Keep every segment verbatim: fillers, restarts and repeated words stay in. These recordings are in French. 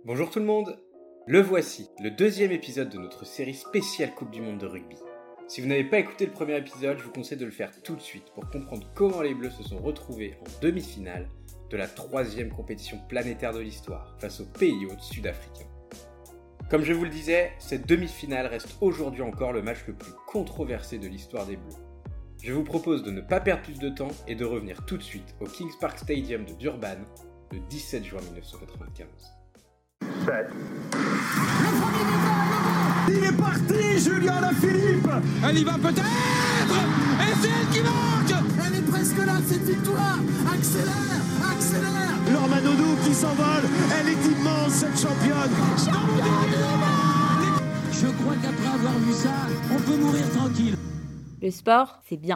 Bonjour tout le monde. Le voici, le deuxième épisode de notre série spéciale Coupe du Monde de rugby. Si vous n'avez pas écouté le premier épisode, je vous conseille de le faire tout de suite pour comprendre comment les Bleus se sont retrouvés en demi-finale de la troisième compétition planétaire de l'histoire face aux pays hôtes sud-africains. Comme je vous le disais, cette demi-finale reste aujourd'hui encore le match le plus controversé de l'histoire des Bleus. Je vous propose de ne pas perdre plus de temps et de revenir tout de suite au Kings Park Stadium de Durban le dix-sept juin mille neuf cent quatre-vingt-quinze. sept. Le premier départ, il est parti, Julien Lafilippe. Elle y va peut-être. Et c'est elle qui marque. Elle est presque là, cette victoire. Accélère, accélère. Laure Manodou qui s'envole. Elle est immense, cette championne. Championne du monde. Je crois qu'après avoir vu ça, on peut mourir tranquille. Le sport, c'est bien.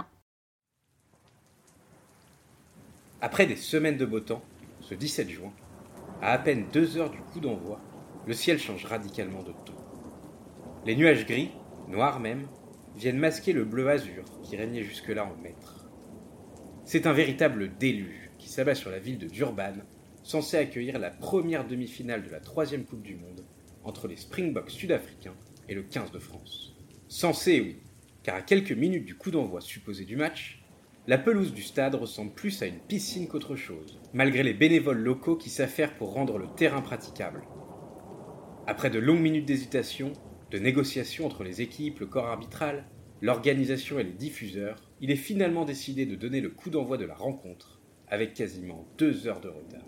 Après des semaines de beau temps, ce dix-sept juin, à à peine deux heures du coup d'envoi, le ciel change radicalement de ton. Les nuages gris, noirs même, viennent masquer le bleu azur qui régnait jusque-là en maître. C'est un véritable déluge qui s'abat sur la ville de Durban, censée accueillir la première demi-finale de la troisième Coupe du Monde entre les Springboks sud-africains et le quinze de France. Censé, oui, car à quelques minutes du coup d'envoi supposé du match, la pelouse du stade ressemble plus à une piscine qu'autre chose, malgré les bénévoles locaux qui s'affairent pour rendre le terrain praticable. Après de longues minutes d'hésitation, de négociations entre les équipes, le corps arbitral, l'organisation et les diffuseurs, il est finalement décidé de donner le coup d'envoi de la rencontre, avec quasiment deux heures de retard.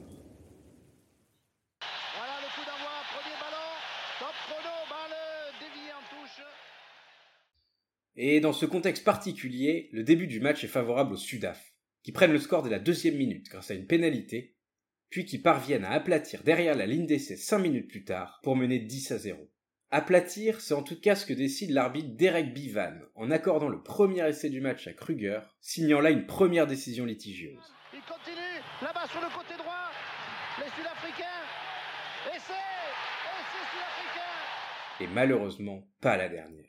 Voilà le coup d'envoi, premier ballon, top chrono, balle déviée en touche. Et dans ce contexte particulier, le début du match est favorable aux Sudaf, qui prennent le score dès la deuxième minute grâce à une pénalité, puis qui parviennent à aplatir derrière la ligne d'essai cinq minutes plus tard pour mener dix à zéro. Aplatir, c'est en tout cas ce que décide l'arbitre Derek Bevan en accordant le premier essai du match à Kruger, signant là une première décision litigieuse. Il continue, là-bas sur le côté droit, les Sud-Africains, essai, essai Sud-Africain. Et malheureusement, pas la dernière.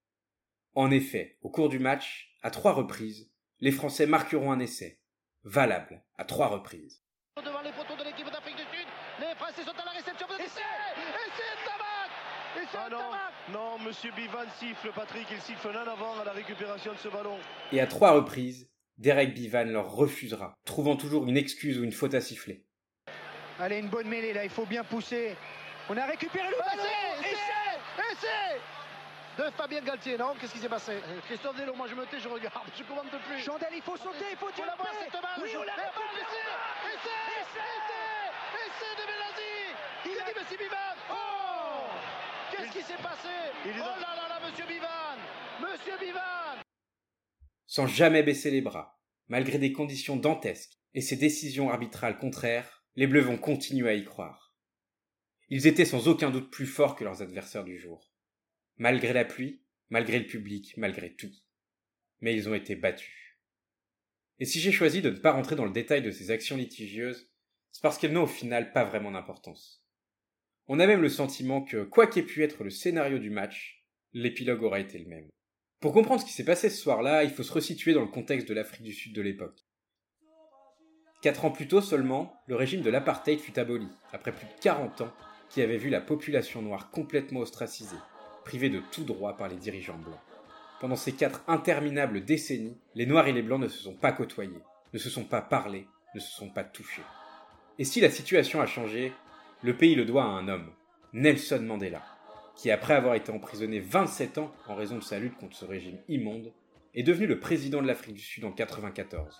En effet, au cours du match, à trois reprises, les Français marqueront un essai, valable à trois reprises. Devant les poteaux de l'équipe d'Afrique du Sud, les Français sont à la réception. Essai, essai de Tabac, essai Ah de Tabac. non, non, monsieur Bivan siffle, Patrick, il siffle en avant à la récupération de ce ballon. Et à trois reprises, Derek Bevan leur refusera, trouvant toujours une excuse ou une faute à siffler. Allez, une bonne mêlée là, il faut bien pousser. On a récupéré le ballon. Essai, essai, essai de Fabien Galtier, non? Qu'est-ce qui s'est passé? Christophe Delon, moi je me tais, je regarde, je commande plus. Chandel, il faut sauter, il faut On la voit cette balle. Oui, on la Et voit. essai, essai, essai, essai de Belasi. Il a dit Monsieur Bivan. Oh, qu'est-ce qui s'est passé? Il est Oh dans- là là là, Monsieur Bivan, Monsieur Bivan. Sans jamais baisser les bras, malgré des conditions dantesques et ces décisions arbitrales contraires, les Bleus vont continuer à y croire. Ils étaient sans aucun doute plus forts que leurs adversaires du jour. Malgré la pluie, malgré le public, malgré tout. Mais ils ont été battus. Et si j'ai choisi de ne pas rentrer dans le détail de ces actions litigieuses, c'est parce qu'elles n'ont au final pas vraiment d'importance. On a même le sentiment que, quoi qu'ait pu être le scénario du match, l'épilogue aura été le même. Pour comprendre ce qui s'est passé ce soir-là, il faut se resituer dans le contexte de l'Afrique du Sud de l'époque. Quatre ans plus tôt seulement, le régime de l'apartheid fut aboli, après plus de quarante ans, qui avait vu la population noire complètement ostracisée, privée de tout droit par les dirigeants blancs. Pendant ces quatre interminables décennies, les Noirs et les Blancs ne se sont pas côtoyés, ne se sont pas parlé, ne se sont pas touchés. Et si la situation a changé, le pays le doit à un homme, Nelson Mandela, qui après avoir été emprisonné vingt-sept ans en raison de sa lutte contre ce régime immonde, est devenu le président de l'Afrique du Sud en quatre-vingt-quatorze.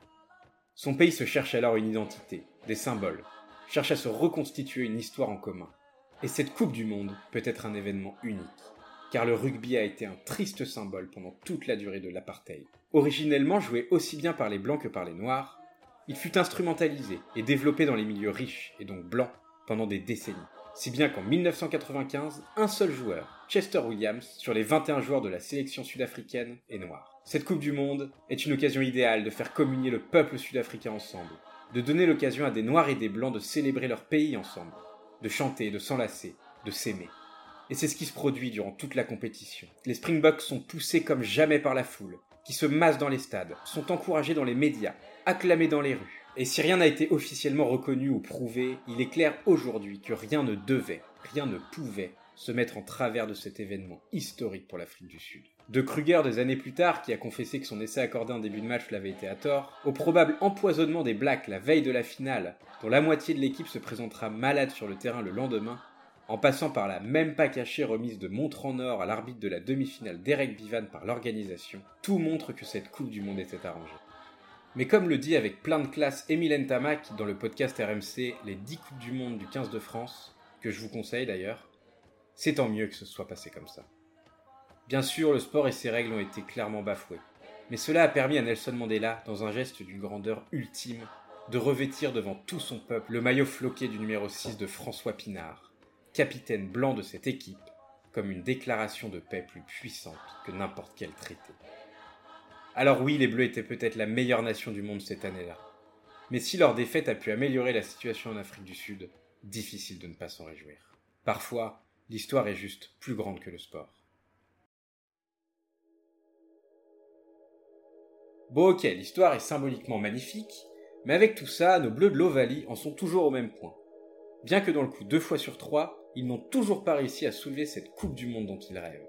Son pays se cherche alors une identité, des symboles, cherche à se reconstituer une histoire en commun. Et cette Coupe du Monde peut être un événement unique, car le rugby a été un triste symbole pendant toute la durée de l'apartheid. Originellement joué aussi bien par les Blancs que par les Noirs, il fut instrumentalisé et développé dans les milieux riches, et donc blancs, pendant des décennies. Si bien qu'en dix-neuf cent quatre-vingt-quinze, un seul joueur, Chester Williams, sur les vingt et un joueurs de la sélection sud-africaine, est noir. Cette Coupe du Monde est une occasion idéale de faire communier le peuple sud-africain ensemble, de donner l'occasion à des Noirs et des Blancs de célébrer leur pays ensemble, de chanter, de s'enlacer, de s'aimer. Et c'est ce qui se produit durant toute la compétition. Les Springboks sont poussés comme jamais par la foule, qui se masse dans les stades, sont encouragés dans les médias, acclamés dans les rues, Et si rien n'a été officiellement reconnu ou prouvé, il est clair aujourd'hui que rien ne devait, rien ne pouvait se mettre en travers de cet événement historique pour l'Afrique du Sud. De Kruger des années plus tard, qui a confessé que son essai accordé en début de match l'avait été à tort, au probable empoisonnement des Blacks la veille de la finale, dont la moitié de l'équipe se présentera malade sur le terrain le lendemain, en passant par la même pas cachée remise de montre en or à l'arbitre de la demi-finale Derek Bivan par l'organisation, tout montre que cette Coupe du Monde était arrangée. Mais comme le dit avec plein de classe Émile Ntamak dans le podcast R M C Les dix Coupes du Monde du quinze de France, que je vous conseille d'ailleurs, c'est tant mieux que ce soit passé comme ça. Bien sûr, le sport et ses règles ont été clairement bafoués, mais cela a permis à Nelson Mandela, dans un geste d'une grandeur ultime, de revêtir devant tout son peuple le maillot floqué du numéro six de François Pinard, capitaine blanc de cette équipe, comme une déclaration de paix plus puissante que n'importe quel traité. Alors oui, les Bleus étaient peut-être la meilleure nation du monde cette année-là. Mais si leur défaite a pu améliorer la situation en Afrique du Sud, difficile de ne pas s'en réjouir. Parfois, l'histoire est juste plus grande que le sport. Bon ok, l'histoire est symboliquement magnifique, mais avec tout ça, nos Bleus de l'Ovalie en sont toujours au même point. Bien que dans le coup deux fois sur trois, ils n'ont toujours pas réussi à soulever cette Coupe du Monde dont ils rêvent.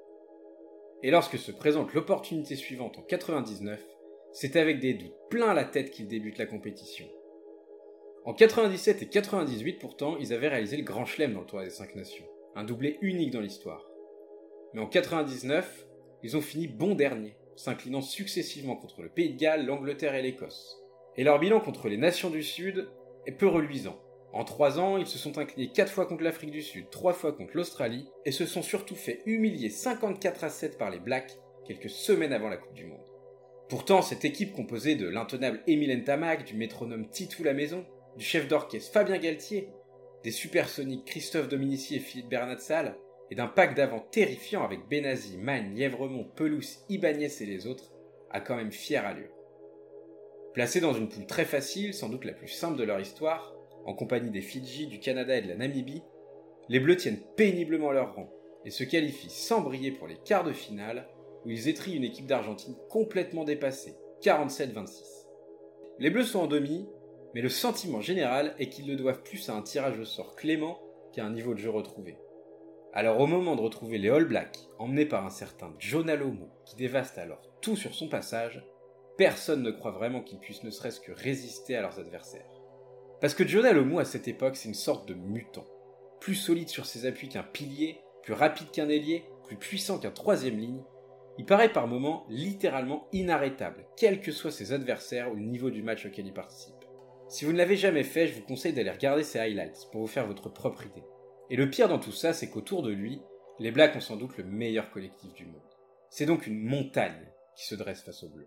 Et lorsque se présente l'opportunité suivante en quatre-vingt-dix-neuf, c'est avec des doutes plein la tête qu'ils débutent la compétition. En quatre-vingt-dix-sept et quatre-vingt-dix-huit pourtant, ils avaient réalisé le Grand Chelem dans le Tournoi des cinq nations, un doublé unique dans l'histoire. Mais en quatre-vingt-dix-neuf, ils ont fini bon dernier, s'inclinant successivement contre le Pays de Galles, l'Angleterre et l'Écosse. Et leur bilan contre les nations du Sud est peu reluisant. En trois ans, ils se sont inclinés quatre fois contre l'Afrique du Sud, trois fois contre l'Australie, et se sont surtout fait humilier cinquante-quatre à sept par les Blacks, quelques semaines avant la Coupe du Monde. Pourtant, cette équipe composée de l'intenable Émile Ntamak, du métronome Titou Lamaison, du chef d'orchestre Fabien Galtier, des supersoniques Christophe Dominici et Philippe Bernatsal, et d'un pack d'avant terrifiant avec Benazi, Magne, Lièvremont, Pelouse, Ibanez et les autres, a quand même fière allure. Placés dans une poule très facile, sans doute la plus simple de leur histoire, en compagnie des Fidji, du Canada et de la Namibie, les Bleus tiennent péniblement leur rang et se qualifient sans briller pour les quarts de finale où ils étrillent une équipe d'Argentine complètement dépassée, quarante-sept à vingt-six. Les Bleus sont en demi, mais le sentiment général est qu'ils le doivent plus à un tirage au sort clément qu'à un niveau de jeu retrouvé. Alors au moment de retrouver les All Blacks, emmenés par un certain Jonah Lomu qui dévaste alors tout sur son passage, personne ne croit vraiment qu'ils puissent ne serait-ce que résister à leurs adversaires. Parce que Jonah Lomu à cette époque c'est une sorte de mutant, plus solide sur ses appuis qu'un pilier, plus rapide qu'un ailier, plus puissant qu'un troisième ligne, il paraît par moments littéralement inarrêtable, quels que soient ses adversaires ou le niveau du match auquel il participe. Si vous ne l'avez jamais fait, je vous conseille d'aller regarder ses highlights pour vous faire votre propre idée. Et le pire dans tout ça, c'est qu'autour de lui, les Blacks ont sans doute le meilleur collectif du monde. C'est donc une montagne qui se dresse face aux Bleus.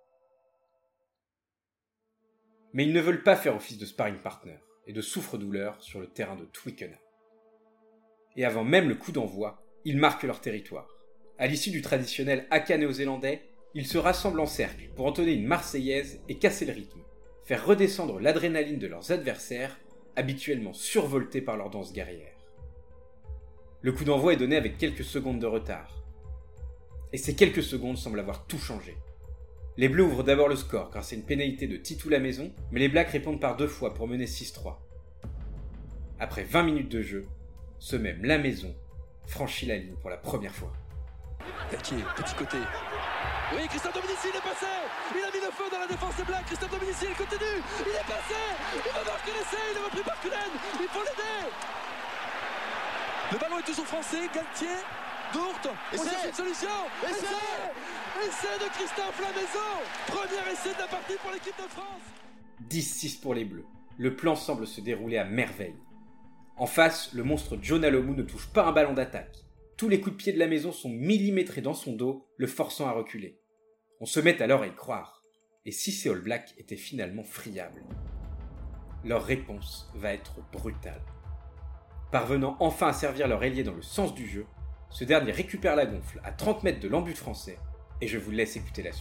Mais ils ne veulent pas faire office de sparring partner et de souffre-douleur sur le terrain de Twickenham. Et avant même le coup d'envoi, ils marquent leur territoire. À l'issue du traditionnel haka néo-zélandais, ils se rassemblent en cercle pour entonner une marseillaise et casser le rythme, faire redescendre l'adrénaline de leurs adversaires, habituellement survoltés par leur danse guerrière. Le coup d'envoi est donné avec quelques secondes de retard. Et ces quelques secondes semblent avoir tout changé. Les Bleus ouvrent d'abord le score grâce à une pénalité de Titou Lamaison, mais les Blacks répondent par deux fois pour mener six trois. Après vingt minutes de jeu, ce même Lamaison franchit la ligne pour la première fois. Galtier, petit côté. Oui, Christophe Dominici, il est passé. Il a mis le feu dans la défense des Blacks. Christophe Dominici, il continue. Il est passé. Il va marquer l'essai. Il est repris par Cullen. Il faut l'aider. Le ballon est toujours français. Galtier, Dourte. On cherche une solution. Essai. Essai de Christophe Lamaison. Premier essai de la partie pour l'équipe de France. dix six pour les Bleus. Le plan semble se dérouler à merveille. En face, le monstre Jonah Lomu ne touche pas un ballon d'attaque. Tous les coups de pied de Lamaison sont millimétrés dans son dos, le forçant à reculer. On se met alors à y croire. Et si ces All Blacks étaient finalement friables? Leur réponse va être brutale. Parvenant enfin à servir leur ailier dans le sens du jeu, ce dernier récupère la gonfle à trente mètres de l'embut français, et je vous laisse écouter la suite.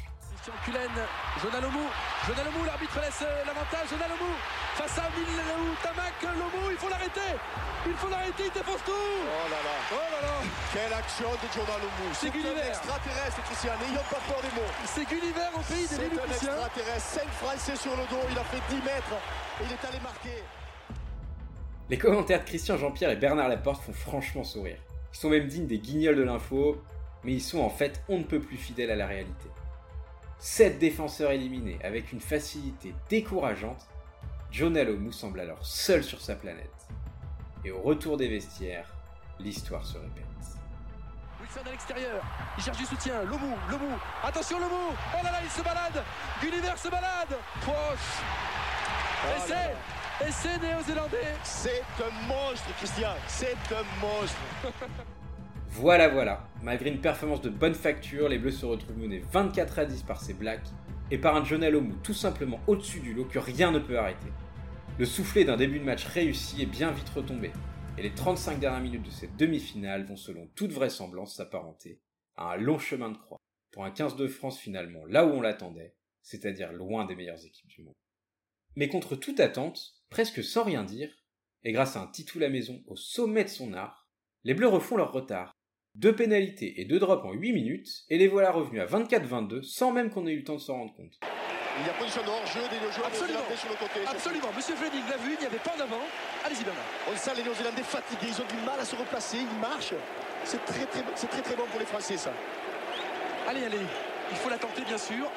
Christian Cullen, Jonah Lomou, Jonah Lomou, l'arbitre laisse l'avantage, Jonah Lomou, face à Milaou Tamak, Lomou, il faut l'arrêter, il faut l'arrêter, il défonce tout. Oh là là, oh là là, quelle action de Jonah Lomou, c'est, c'est un extraterrestre Christian, n'ayons pas peur des mots. C'est Gulliver au pays des Vénitiens. C'est un extraterrestre, cinq Français sur le dos, il a fait dix mètres, et il est allé marquer. Les commentaires de Christian Jean-Pierre et Bernard Laporte font franchement sourire. Ils sont même dignes des guignols de l'info, mais ils sont en fait on ne peut plus fidèles à la réalité. Sept défenseurs éliminés avec une facilité décourageante, Jonah Lomou semble alors seul sur sa planète. Et au retour des vestiaires, l'histoire se répète. Wilson à l'extérieur, il cherche du soutien, Lomou, Lomou, attention Lomou, oh là là, il se balade, Gulliver se balade, proche, oh essai, essai néo-zélandais. C'est un monstre Christian, c'est un monstre. Voilà voilà, malgré une performance de bonne facture, les Bleus se retrouvent menés vingt-quatre à dix par ces Blacks et par un Jonah Lomou tout simplement au-dessus du lot que rien ne peut arrêter. Le soufflet d'un début de match réussi est bien vite retombé, et les trente-cinq dernières minutes de cette demi-finale vont selon toute vraisemblance s'apparenter à un long chemin de croix pour un quinze de France finalement là où on l'attendait, c'est-à-dire loin des meilleures équipes du monde. Mais contre toute attente, presque sans rien dire, et grâce à un Titou la maison au sommet de son art, les Bleus refont leur retard. Deux pénalités et deux drops en huit minutes, et les voilà revenus à vingt-quatre vingt-deux sans même qu'on ait eu le temps de s'en rendre compte. Il y a position de hors-jeu des joueurs néo-zélandais sur le côté. Absolument, Monsieur Fleming l'a vu, il n'y avait pas en avant. Allez-y Bernard. On sent les Néo-Zélandais fatigués, ils ont du mal à se replacer, ils marchent. C'est très très, c'est très, très bon pour les Français ça. Allez, allez, il faut la tenter bien sûr.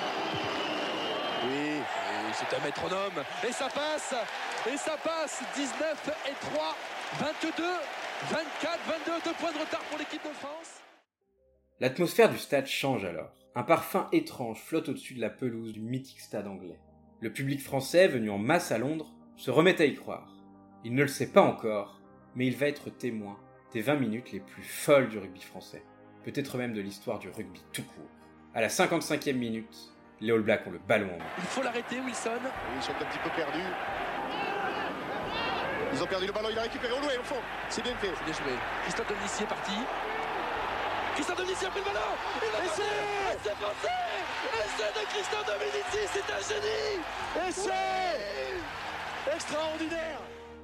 Oui, et c'est un métronome, et ça passe, et ça passe, dix-neuf et trois, vingt-deux, vingt-quatre, vingt-deux, deux points de retard pour l'équipe de France. L'atmosphère du stade change alors. Un parfum étrange flotte au-dessus de la pelouse du mythique stade anglais. Le public français, venu en masse à Londres, se remet à y croire. Il ne le sait pas encore, mais il va être témoin des vingt minutes les plus folles du rugby français. Peut-être même de l'histoire du rugby tout court. À la cinquante-cinquième minute, les All Blacks ont le ballon en main. Il faut l'arrêter, Wilson. Ils sont un petit peu perdus. Ils ont perdu le ballon, il a récupéré au loin, au fond. C'est bien fait. C'est bien joué. Christophe Dominici est parti. Christophe Dominici a pris le ballon. Il va passer. C'est passé. Essai de Christophe Dominici, c'est un génie. Essai oui. Extraordinaire.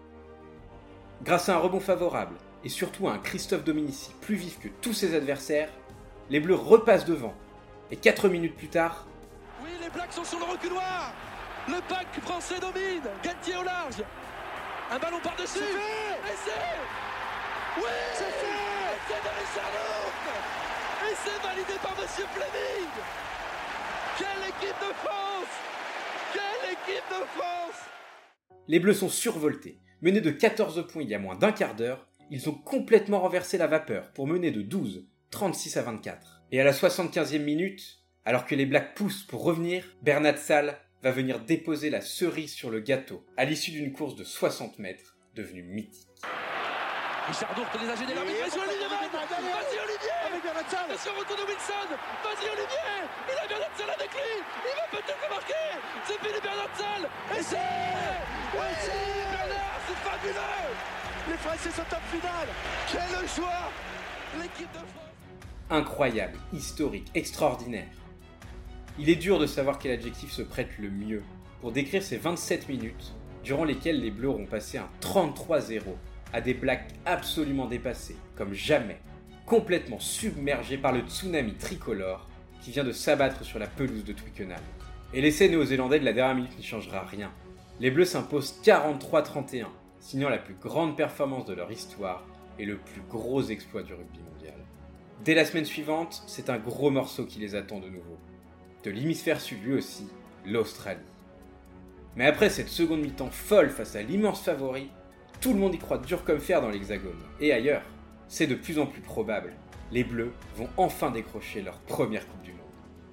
Grâce à un rebond favorable, et surtout à un Christophe Dominici plus vif que tous ses adversaires, les Bleus repassent devant. Et quatre minutes plus tard... Oui, les Blacks sont sur le reculoir. Le pack français domine. Galtier au large. Un ballon par-dessus. C'est fait. Essai. Oui. C'est fait. Essai de Richard Lourdes. Essai validé par Monsieur Fleming. Quelle équipe de France. Quelle équipe de France. Les Bleus sont survoltés. Menés de quatorze points il y a moins d'un quart d'heure, ils ont complètement renversé la vapeur pour mener de douze, trente-six à vingt-quatre. Et à la soixante-quinzième minute, alors que les Blacks poussent pour revenir, Bernat Sall va venir déposer la cerise sur le gâteau à l'issue d'une course de soixante mètres devenue mythique. Richard Dourte les a gênés l'arbitre. Vas-y Olivier, vas-y Olivier. Avec Bernat Sall. Attention, retour de Wilson. Vas-y Olivier. Il a Bernat Sall avec lui. Il va peut-être marquer. C'est fini Bernat Sall. Essai. Oui, Bernard, c'est fabuleux. Les Français sont en finale. Quelle joie. L'équipe de France. Incroyable, historique, extraordinaire. Il est dur de savoir quel adjectif se prête le mieux pour décrire ces vingt-sept minutes durant lesquelles les Bleus auront passé un trente-trois zéro à des Blacks absolument dépassés, comme jamais, complètement submergés par le tsunami tricolore qui vient de s'abattre sur la pelouse de Twickenham. Et l'essai néo-zélandais de la dernière minute n'y changera rien. Les Bleus s'imposent quarante-trois trente et un, signant la plus grande performance de leur histoire et le plus gros exploit du rugby mondial. Dès la semaine suivante, c'est un gros morceau qui les attend de nouveau. De l'hémisphère sud lui aussi, l'Australie. Mais après cette seconde mi-temps folle face à l'immense favori, tout le monde y croit dur comme fer dans l'Hexagone. Et ailleurs, c'est de plus en plus probable. Les Bleus vont enfin décrocher leur première Coupe du Monde.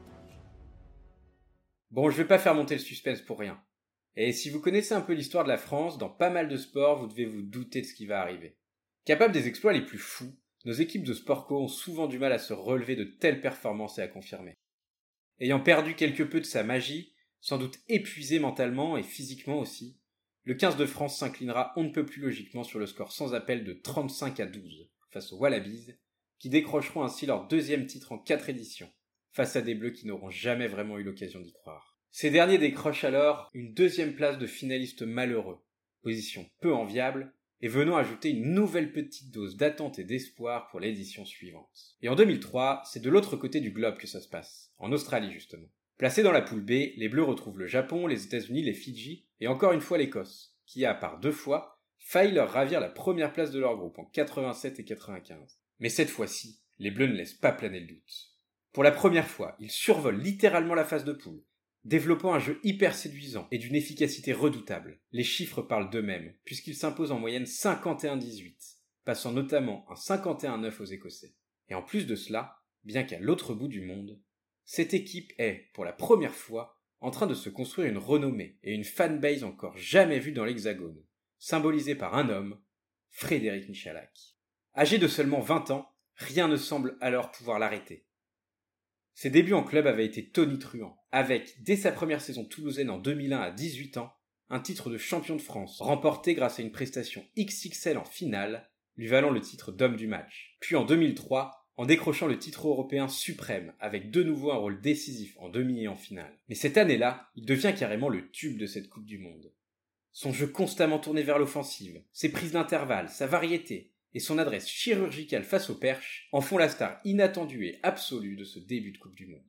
Bon, je vais pas faire monter le suspense pour rien. Et si vous connaissez un peu l'histoire de la France, dans pas mal de sports, vous devez vous douter de ce qui va arriver. Capables des exploits les plus fous, nos équipes de sport co ont souvent du mal à se relever de telles performances et à confirmer. Ayant perdu quelque peu de sa magie, sans doute épuisé mentalement et physiquement aussi, le quinze de France s'inclinera on ne peut plus logiquement sur le score sans appel de trente-cinq à douze face aux Wallabies, qui décrocheront ainsi leur deuxième titre en quatre éditions, face à des Bleus qui n'auront jamais vraiment eu l'occasion d'y croire. Ces derniers décrochent alors une deuxième place de finaliste malheureux, position peu enviable, et venant ajouter une nouvelle petite dose d'attente et d'espoir pour l'édition suivante. Et en deux mille trois, c'est de l'autre côté du globe que ça se passe, en Australie justement. Placés dans la poule B, les Bleus retrouvent le Japon, les États-Unis, les Fidji, et encore une fois l'Écosse, qui a, par deux fois, failli leur ravir la première place de leur groupe en quatre-vingt-sept et quatre-vingt-quinze. Mais cette fois-ci, les Bleus ne laissent pas planer le doute. Pour la première fois, ils survolent littéralement la phase de poule, développant un jeu hyper séduisant et d'une efficacité redoutable. Les chiffres parlent d'eux-mêmes, puisqu'ils s'imposent en moyenne cinquante et un à dix-huit, passant notamment un cinquante et un à neuf aux Écossais. Et en plus de cela, bien qu'à l'autre bout du monde, cette équipe est, pour la première fois, en train de se construire une renommée et une fanbase encore jamais vue dans l'Hexagone, symbolisée par un homme, Frédéric Michalak. Âgé de seulement vingt ans, rien ne semble alors pouvoir l'arrêter. Ses débuts en club avaient été tonitruants, avec, dès sa première saison toulousaine en deux mille un à dix-huit ans, un titre de champion de France, remporté grâce à une prestation X X L en finale, lui valant le titre d'homme du match. Puis en deux mille trois, en décrochant le titre européen suprême, avec de nouveau un rôle décisif en demi et en finale. Mais cette année-là, il devient carrément le tube de cette Coupe du Monde. Son jeu constamment tourné vers l'offensive, ses prises d'intervalle, sa variété, et son adresse chirurgicale face au perche en font la star inattendue et absolue de ce début de Coupe du Monde.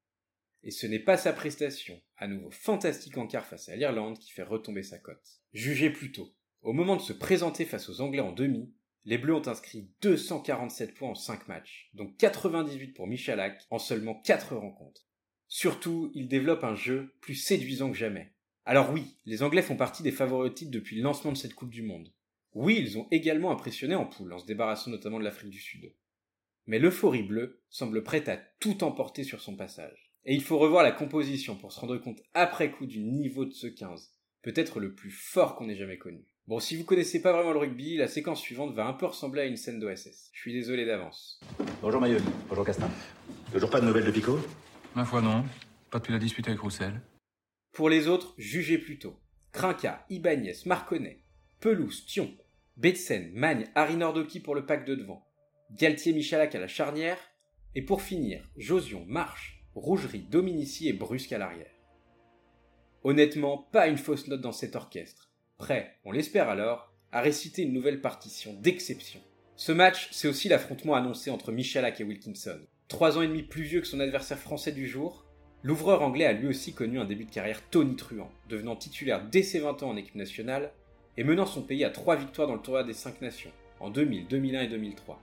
Et ce n'est pas sa prestation, à nouveau fantastique en quart face à l'Irlande, qui fait retomber sa cote. Jugez plutôt, au moment de se présenter face aux Anglais en demi, les Bleus ont inscrit deux cent quarante-sept points en cinq matchs, dont quatre-vingt-dix-huit pour Michalak en seulement quatre rencontres. Surtout, il développe un jeu plus séduisant que jamais. Alors oui, les Anglais font partie des favoris au titre depuis le lancement de cette Coupe du Monde. Oui, ils ont également impressionné en poule, en se débarrassant notamment de l'Afrique du Sud. Mais l'euphorie bleue semble prête à tout emporter sur son passage. Et il faut revoir la composition pour se rendre compte après coup du niveau de ce quinze, peut-être le plus fort qu'on ait jamais connu. Bon, si vous connaissez pas vraiment le rugby, la séquence suivante va un peu ressembler à une scène d'O S S. Je suis désolé d'avance. Bonjour Mayoli, bonjour Castin. Toujours pas de nouvelles de Pico ? Ma foi non, pas depuis la dispute avec Roussel. Pour les autres, jugez plutôt. Krinka, Ibanez, Marconnet, Pelouse, Thion, Betsen, Magne, Harry Nordoki pour le pack de devant, Galtier, Michalak à la charnière, et pour finir, Josion, Marche, Rougerie, Dominici et Brusque à l'arrière. Honnêtement, pas une fausse note dans cet orchestre, prêt, on l'espère alors, à réciter une nouvelle partition d'exception. Ce match, c'est aussi l'affrontement annoncé entre Michalak et Wilkinson. Trois ans et demi plus vieux que son adversaire français du jour, l'ouvreur anglais a lui aussi connu un début de carrière tonitruant, devenant titulaire dès ses vingt ans en équipe nationale, et menant son pays à trois victoires dans le tournoi des cinq nations, en deux mille, deux mille un et deux mille trois.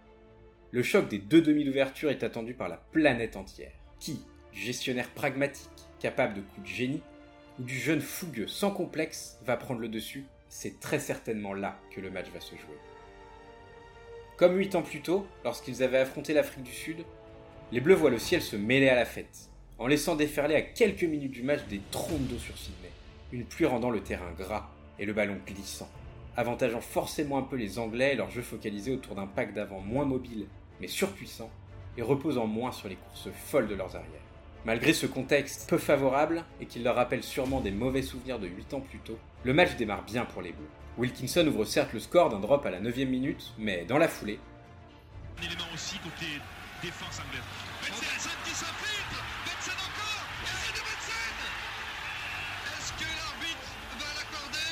Le choc des deux demi d'ouverture est attendu par la planète entière. Qui, du gestionnaire pragmatique, capable de coups de génie, ou du jeune fougueux sans complexe, va prendre le dessus? C'est très certainement là que le match va se jouer. Comme huit ans plus tôt, lorsqu'ils avaient affronté l'Afrique du Sud, les Bleus voient le ciel se mêler à la fête, en laissant déferler à quelques minutes du match des trompes d'eau sur Sydney, une pluie rendant le terrain gras et le ballon glissant, avantageant forcément un peu les Anglais et leur jeu focalisé autour d'un pack d'avant moins mobile mais surpuissant et reposant moins sur les courses folles de leurs arrières. Malgré ce contexte peu favorable et qui leur rappelle sûrement des mauvais souvenirs de huit ans plus tôt, le match démarre bien pour les Bleus. Wilkinson ouvre certes le score d'un drop à la neuvième minute, mais dans la foulée, un élément aussi côté défense anglaise. Betsen qui s'infiltre, Betsen encore, essai de Betsen. Est-ce que l'arbitre va l'accorder?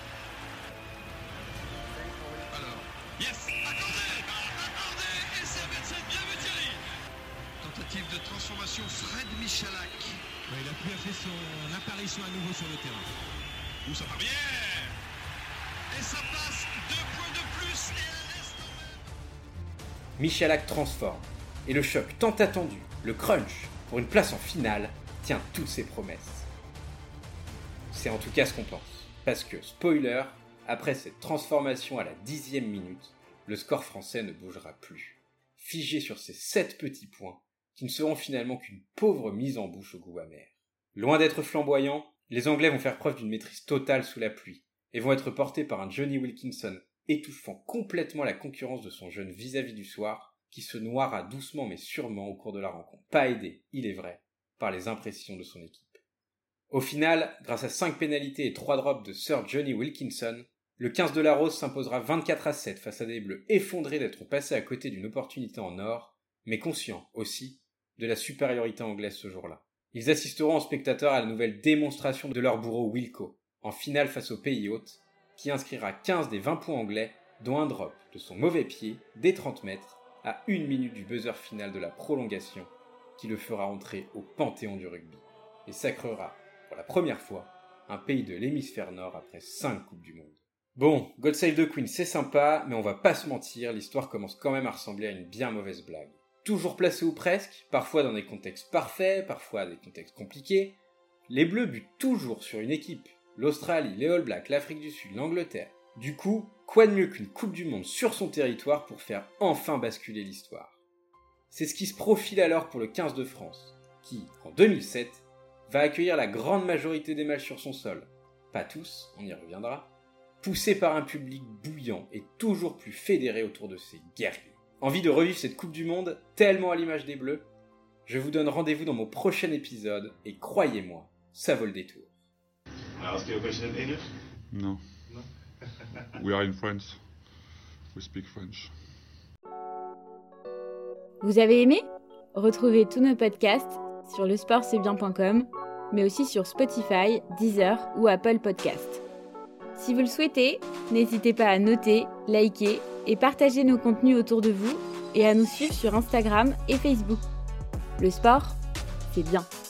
Alors, yes, accordé, accordé, essai Betsen, bien vu Thierry. Tentative de transformation, Fred Michalak. Ouais, il a pu faire son apparition à nouveau sur le terrain. Où ça va bien. Et ça passe, deux points de plus et un instant même. Michalak transforme, et le choc tant attendu, le crunch, pour une place en finale, tient toutes ses promesses. C'est en tout cas ce qu'on pense, parce que, spoiler, après cette transformation à la dixième minute, le score français ne bougera plus, figé sur ces sept petits points, qui ne seront finalement qu'une pauvre mise en bouche au goût amer. Loin d'être flamboyants, les Anglais vont faire preuve d'une maîtrise totale sous la pluie, et vont être portés par un Johnny Wilkinson étouffant complètement la concurrence de son jeune vis-à-vis du soir, qui se noiera doucement mais sûrement au cours de la rencontre. Pas aidé, il est vrai, par les impressions de son équipe. Au final, grâce à cinq pénalités et trois drops de Sir Johnny Wilkinson, le quinze de la Rose s'imposera vingt-quatre à sept face à des Bleus effondrés d'être passés à côté d'une opportunité en or, mais conscients aussi de la supériorité anglaise ce jour-là. Ils assisteront en spectateurs à la nouvelle démonstration de leur bourreau Wilco, en finale face au pays hôte, qui inscrira quinze des vingt points anglais, dont un drop de son mauvais pied des trente mètres à une minute du buzzer final de la prolongation, qui le fera entrer au panthéon du rugby, et sacrera, pour la première fois, un pays de l'hémisphère nord après cinq Coupes du Monde. Bon, God Save the Queen c'est sympa, mais on va pas se mentir, l'histoire commence quand même à ressembler à une bien mauvaise blague. Toujours placés ou presque, parfois dans des contextes parfaits, parfois des contextes compliqués, les Bleus butent toujours sur une équipe, l'Australie, les All Blacks, l'Afrique du Sud, l'Angleterre. Du coup, quoi de mieux qu'une Coupe du Monde sur son territoire pour faire enfin basculer l'histoire? C'est ce qui se profile alors pour le quinze de France, qui, en deux mille sept, va accueillir la grande majorité des matchs sur son sol. Pas tous, on y reviendra, poussé par un public bouillant et toujours plus fédéré autour de ses guerriers. Envie de revivre cette Coupe du Monde, tellement à l'image des Bleus? Je vous donne rendez-vous dans mon prochain épisode, et croyez-moi, ça vaut le détour. I'll ask you a question in English? No. No? We are in France. We speak French. Vous avez aimé? Retrouvez tous nos podcasts sur le sport c'est bien point com, mais aussi sur Spotify, Deezer ou Apple Podcasts. Si vous le souhaitez, n'hésitez pas à noter, liker et partager nos contenus autour de vous et à nous suivre sur Instagram et Facebook. Le sport, c'est bien.